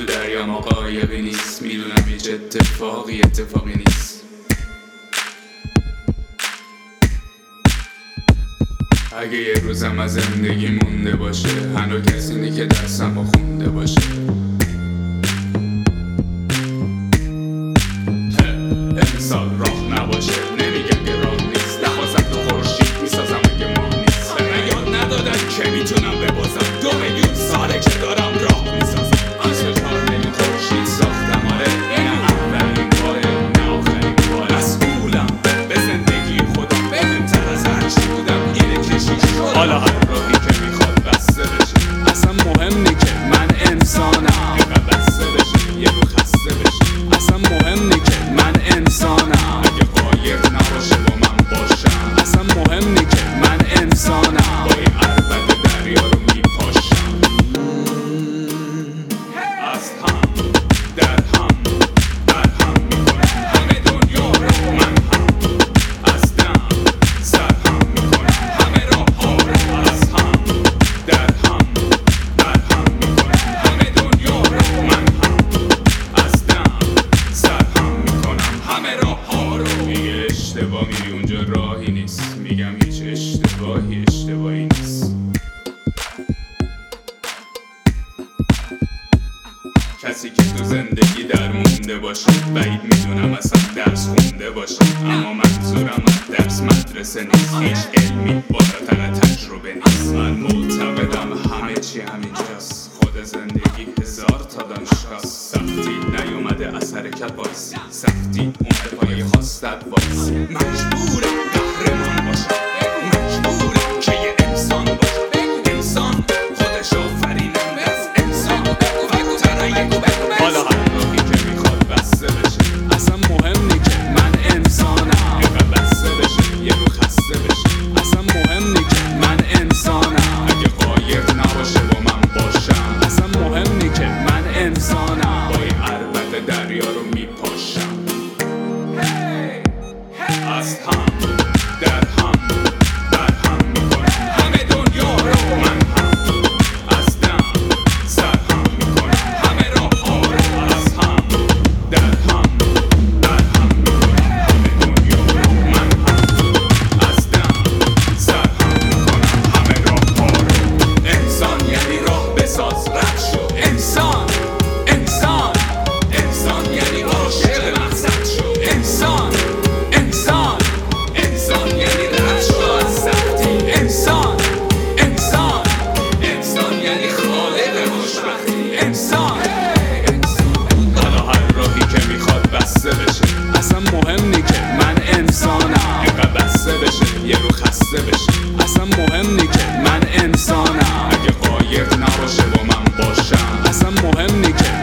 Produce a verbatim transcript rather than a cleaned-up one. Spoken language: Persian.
تو دریا ما قایقی نیست، میدونم هیچ اتفاقی اتفاقی نیست. اگه یه روزم از زندگی مونده باشه، هنو کسی نی که درسمو خونده باشه. امسال راه نباشه، نمیگم که راه نیست، نخواستم تو خورشید میسازم اگه ماه نیست. به من یاد ندادن که میتونم ببازم، دو میلیون ساله که دارم راه میسازم. از چهار میلیون خورشید ساختم، آره این اولین باره نه آخرین باره. مسئولم به زندگی خودم، بهتر از هرچی بودم اینه کشیش شدم. حالا هر راهی که میخواد بسته بشه، اصلا مهم نی که من انسانم. اینقدر بسته بشه یه رو خسته بشه، اصلا مهم نی که من انسانم. اگه قایق نباشه با من باشم، اصلا مهم نی که من انسانم. با این عربت دریا رو میپاشم. از هم در هم در هم میکنم همه دنیا رو، من هم از دم سر هم میکنم همه راه ها رو. از هم در هم در هم میکنم همه دنیا رو، من هم از دم سر هم میکنم همه راه ها رو. میگه اشتباه میری اونجا راهی نیست، میگم هیچ اشتباهی اشتباهی نیست. کسی که تو زندگی در مونده باشه، بعید میدونم اصلا درس خونده باشه. اما منظورم از درس مدرسه نیست، هیچ علمی بالاتر تجربه نیست. من معتقدم همه چی همینجاست، خود زندگی هزار تا دانشگاست. سختی نیومده از حرکت وایسی، سختی اومده پای خواستت وایسی. مجبورم قهرمان باشم، مجبورم که یه انسان باشم. انسان خودش آفرینه از انسان. بگو تنهایی بگو بگو. حالا هر راهی که میخواد بسته بشه، اصلا مهم نی که من انسانم. اینقدر بسته بشه یه رو خسته بشه، اصلا مهم نی که من انسانم. اگه قایق نباشه با من باشم، اصلا مهم نی که من انسانم. با این عربت دریا رو میپاشم. از هم در هم در هم میکنم همه دنیا رو، من هم از دم سر هم میکنم همه راه ها رو. از هم در هم در هم میکنم همه دنیا رو، من هم از دم سر هم میکنم همه راه ها رو. انسان یعنی راه بساز رد شو. انسان انسان انسان یعنی عاشق مقصد شو. انسان انسان انسان یعنی رد شو از سختی. انسان انسان انسان یعنی خالق خوشبختی. انسان حالا هر راهی که میخواد بسته بشه، اصلا مهم نی که من انسانم. اینقدر بسته بشه یه رو خسته بشه، اصلا مهم نی که من انسانم. اگه قایق نباشه با من باشم، اصلا مهم نی که